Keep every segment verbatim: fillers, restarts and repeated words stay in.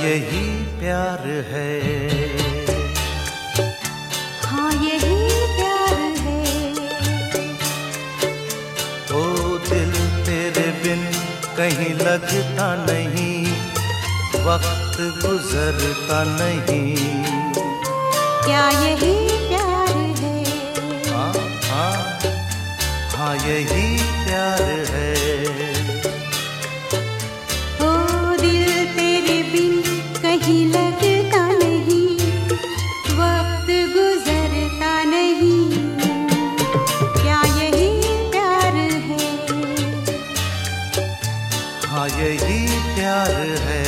यही प्यार है? हाँ यही प्यार है। ओ दिल तेरे बिन कहीं लगता नहीं, वक्त गुजरता नहीं। क्या यही प्यार है? हाँ हाँ हाँ यही प्यार है। ओ दिल तेरे बिन कहीं लगता नहीं, वक्त गुजरता नहीं। क्या यही प्यार है? हाँ यही प्यार है।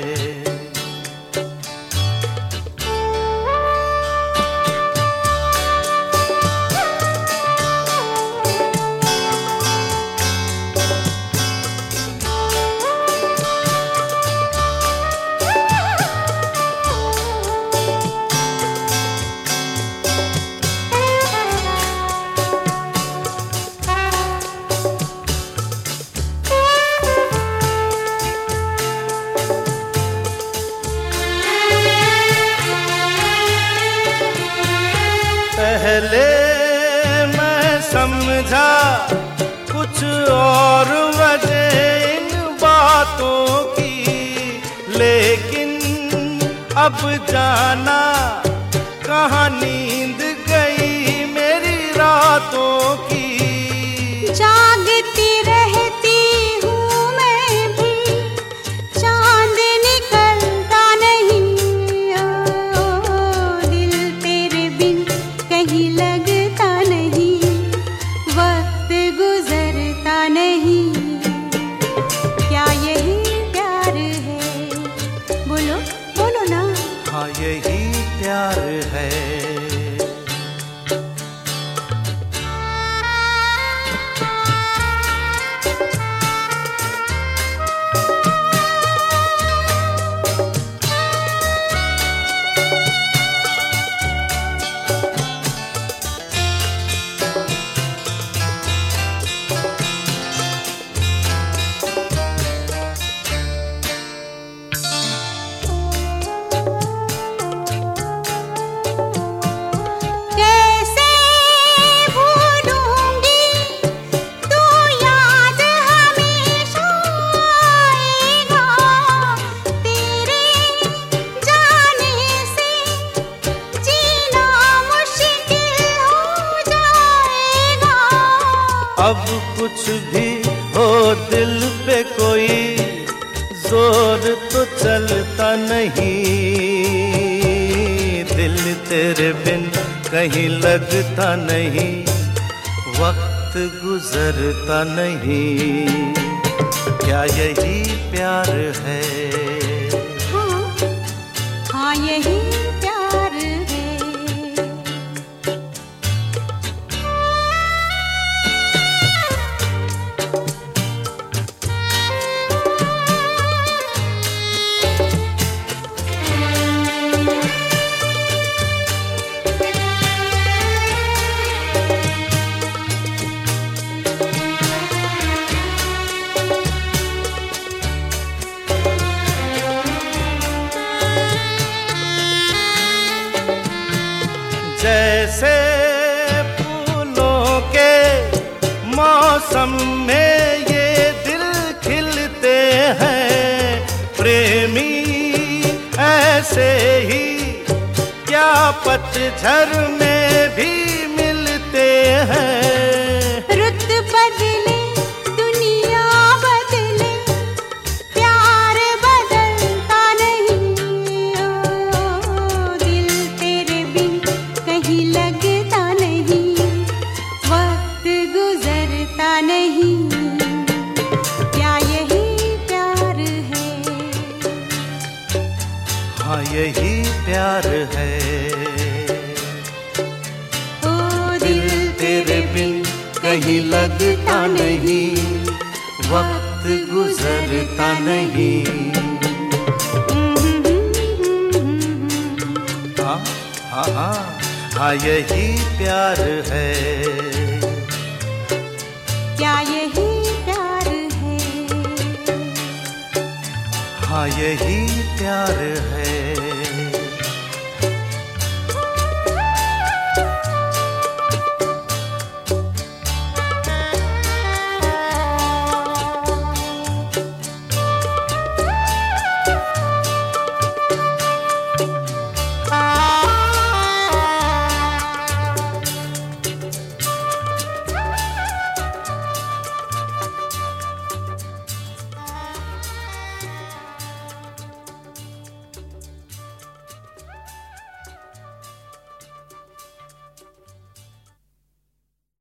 पहले मैं समझा कुछ और वजह इन बातों की, लेकिन अब जाना कहाँ नींद गई मेरी रातों की। जागती रहती हूँ मैं भी, चांद निकलता नहीं। ओ दिल तेरे बिन कहीं लगता नहीं, वक्त गुजरता नहीं। क्या यही प्यार है? बोलो बोलो ना। हाँ यही प्यार है। अब कुछ भी हो दिल पे कोई जोर तो चलता नहीं, दिल तेरे बिन कहीं लगता नहीं, वक्त गुजरता नहीं। क्या यही प्यार है? हाँ, हाँ यही प्यार है। जैसे फूलों के मौसम में ये दिल खिलते हैं प्रेमी, ऐसे ही क्या पतझड़ में भी मिलते हैं। रुत बदले दुनिया बदले, प्यार बदलता नहीं। ओ दिल तेरे बिन कहीं लगता नहीं, वक्त गुजरता नहीं। क्या यही प्यार है? हाँ यही प्यार है। ओ दिल तेरे बिन कहीं लगता नहीं, वक्त गुजरता नहीं। हाँ हाँ हाँ हाँ यही प्यार है। क्या यही प्यार है? हाँ यही प्यार है।